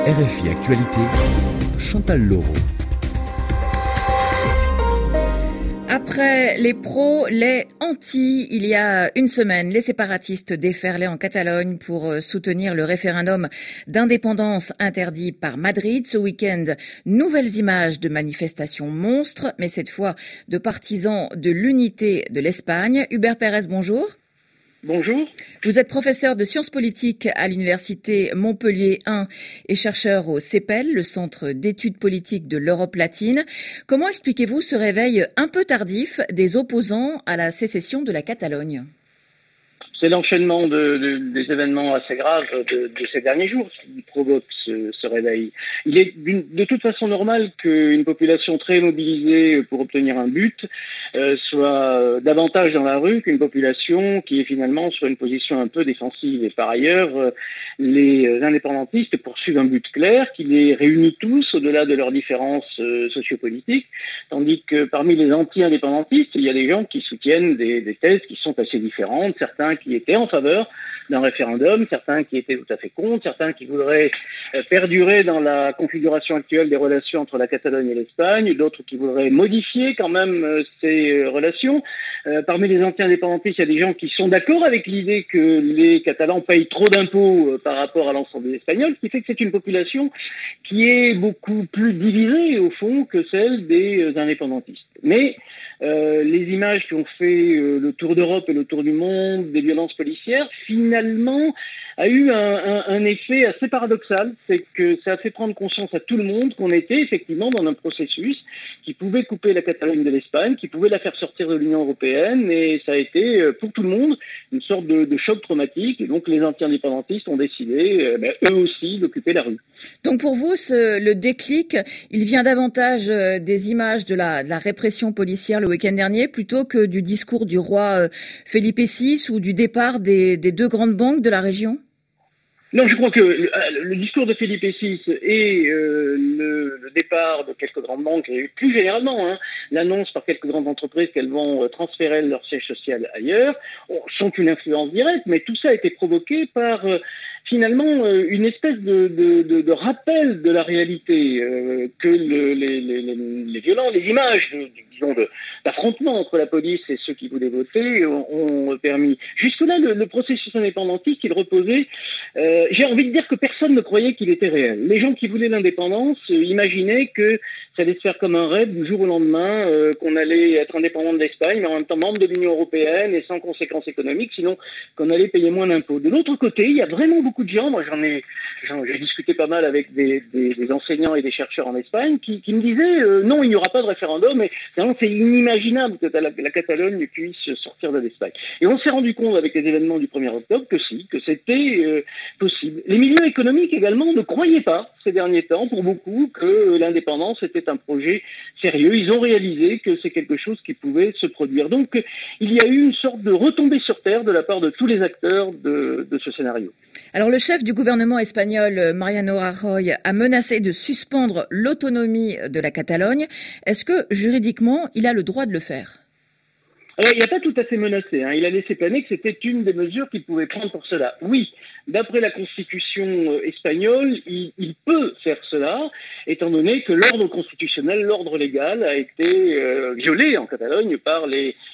RFI Actualité, Chantal Laurent. Après les pros, les anti, il y a une semaine, les séparatistes déferlaient en Catalogne pour soutenir le référendum d'indépendance interdit par Madrid. Ce week-end, nouvelles images de manifestations monstres, mais cette fois de partisans de l'unité de l'Espagne. Hubert Pérez, bonjour. Bonjour. Vous êtes professeur de sciences politiques à l'université Montpellier 1 et chercheur au CEPEL, le Centre d'études politiques de l'Europe latine. Comment expliquez-vous ce réveil un peu tardif des opposants à la sécession de la Catalogne ? C'est l'enchaînement des événements assez graves de ces derniers jours qui provoque ce réveil. Il est de toute façon normal qu'une population très mobilisée pour obtenir un but soit davantage dans la rue qu'une population qui est finalement sur une position un peu défensive. Et par ailleurs, les indépendantistes poursuivent un but clair qui les réunit tous au-delà de leurs différences sociopolitiques, tandis que parmi les anti-indépendantistes, il y a des gens qui soutiennent des thèses qui sont assez différentes, certains qui étaient en faveur d'un référendum, certains qui étaient tout à fait contre, certains qui voudraient perdurer dans la configuration actuelle des relations entre la Catalogne et l'Espagne, d'autres qui voudraient modifier quand même ces relations. Parmi les anti-indépendantistes, il y a des gens qui sont d'accord avec l'idée que les Catalans payent trop d'impôts par rapport à l'ensemble des Espagnols, ce qui fait que c'est une population qui est beaucoup plus divisée au fond que celle des indépendantistes. Mais les images qui ont fait le tour d'Europe et le tour du monde des violences policières, finalement, a eu un effet assez paradoxal. C'est que ça a fait prendre conscience à tout le monde qu'on était effectivement dans un processus qui pouvait couper la Catalogne de l'Espagne, qui pouvait la faire sortir de l'Union européenne, et ça a été, pour tout le monde, une sorte de choc traumatique. Et donc les anti-indépendantistes ont décidé, eux aussi, d'occuper la rue. Donc pour vous, le déclic, il vient davantage des images de la répression policière le week-end dernier, plutôt que du discours du roi Felipe VI ou du départ des deux grandes banques de la région ? Non, je crois que le discours de Felipe VI et le départ de quelques grandes banques, et plus généralement l'annonce par quelques grandes entreprises qu'elles vont transférer leur siège social ailleurs, sont une influence directe, mais tout ça a été provoqué par finalement une espèce de rappel de la réalité que les violents, les images d'affrontement entre la police et ceux qui voulaient voter ont permis. Jusque-là, le processus indépendantiste, il reposait. J'ai envie de dire que personne ne croyait qu'il était réel. Les gens qui voulaient l'indépendance imaginaient que ça allait se faire comme un rêve du jour au lendemain, qu'on allait être indépendant de l'Espagne, mais en même temps membre de l'Union européenne et sans conséquences économiques, sinon qu'on allait payer moins d'impôts. De l'autre côté, il y a vraiment beaucoup de gens, moi j'ai discuté pas mal avec des enseignants et des chercheurs en Espagne qui me disaient non, il n'y aura pas de référendum, mais c'est inimaginable que la Catalogne puisse sortir de l'Espagne. Et on s'est rendu compte avec les événements du 1er octobre que c'était possible. Les milieux économiques également ne croyaient pas ces derniers temps, pour beaucoup, que l'indépendance était un projet sérieux. Ils ont réalisé que c'est quelque chose qui pouvait se produire. Donc il y a eu une sorte de retombée sur terre de la part de tous les acteurs de ce scénario. Alors le chef du gouvernement espagnol, Mariano Rajoy, a menacé de suspendre l'autonomie de la Catalogne. Est-ce que juridiquement, il a le droit de le faire ? Alors, il n'a pas tout à fait menacé. Il a laissé planer que c'était une des mesures qu'il pouvait prendre pour cela. Oui, d'après la constitution espagnole, il peut faire cela, étant donné que l'ordre constitutionnel, l'ordre légal, a été violé en Catalogne par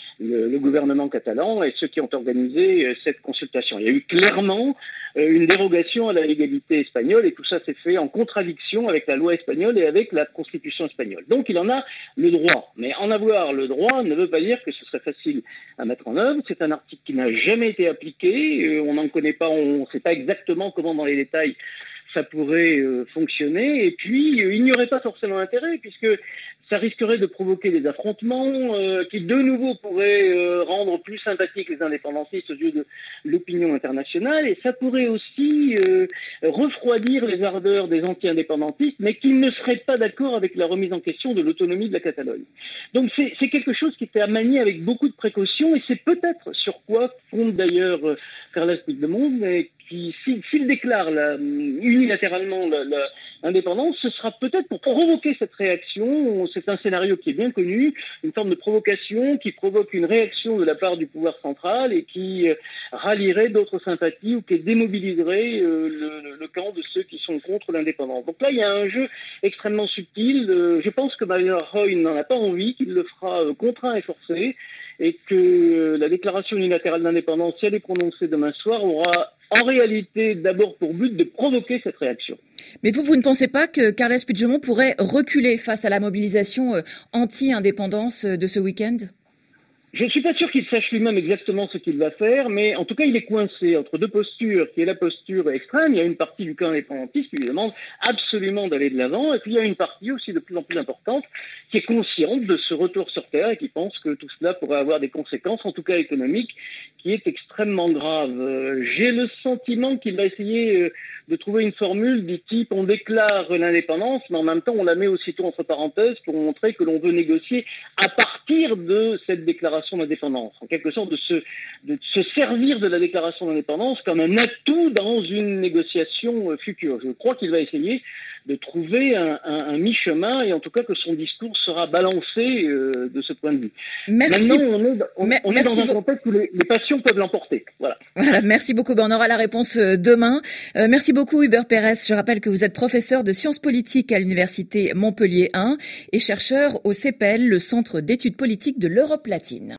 le gouvernement catalan et ceux qui ont organisé cette consultation. Il y a eu clairement une dérogation à la légalité espagnole, et tout ça s'est fait en contradiction avec la loi espagnole et avec la constitution espagnole. Donc il en a le droit. Mais en avoir le droit ne veut pas dire que ce serait facile à mettre en œuvre. C'est un article qui n'a jamais été appliqué. On n'en connaît pas, on ne sait pas exactement comment dans les détails ça pourrait fonctionner. Et puis, il n'y aurait pas forcément intérêt, puisque ça risquerait de provoquer des affrontements qui, de nouveau, pourraient rendre plus sympathiques les indépendantistes aux yeux de l'opinion internationale. Et ça pourrait aussi refroidir les ardeurs des anti-indépendantistes, mais qui ne seraient pas d'accord avec la remise en question de l'autonomie de la Catalogne. Donc, c'est quelque chose qui était à manier avec beaucoup de précautions, et c'est peut-être sur quoi compte d'ailleurs Carles Puigdemont, mais qui, s'il déclare unilatéralement indépendance, ce sera peut-être pour provoquer cette réaction. C'est un scénario qui est bien connu, une forme de provocation qui provoque une réaction de la part du pouvoir central et qui rallierait d'autres sympathies ou qui démobiliserait le camp de ceux qui sont contre l'indépendance. Donc là, il y a un jeu extrêmement subtil. Je pense que Mariano Rajoy n'en a pas envie, qu'il le fera contraint et forcé, et que la déclaration unilatérale d'indépendance, si elle est prononcée demain soir, aura en réalité d'abord pour but de provoquer cette réaction. Mais vous ne pensez pas que Carles Puigdemont pourrait reculer face à la mobilisation anti-indépendance de ce week-end ? Je ne suis pas sûr qu'il sache lui-même exactement ce qu'il va faire, mais en tout cas, il est coincé entre deux postures, qui est la posture extrême. Il y a une partie du camp indépendantiste qui lui demande absolument d'aller de l'avant, et puis il y a une partie aussi de plus en plus importante qui est consciente de ce retour sur Terre et qui pense que tout cela pourrait avoir des conséquences, en tout cas économiques, qui est extrêmement grave. J'ai le sentiment qu'il va essayer de trouver une formule du type on déclare l'indépendance, mais en même temps on la met aussitôt entre parenthèses pour montrer que l'on veut négocier à partir de cette déclaration d'indépendance. En quelque sorte de se servir de la déclaration d'indépendance comme un atout dans une négociation future. Je crois qu'il va essayer de trouver un mi-chemin et en tout cas que son discours sera balancé de ce point de vue. Merci. Maintenant, on est dans un contexte où les passions peuvent l'emporter. Voilà, merci beaucoup. On aura la réponse demain. Merci beaucoup Hubert Pérez. Je rappelle que vous êtes professeur de sciences politiques à l'université Montpellier 1 et chercheur au CEPEL, le Centre d'études politiques de l'Europe latine.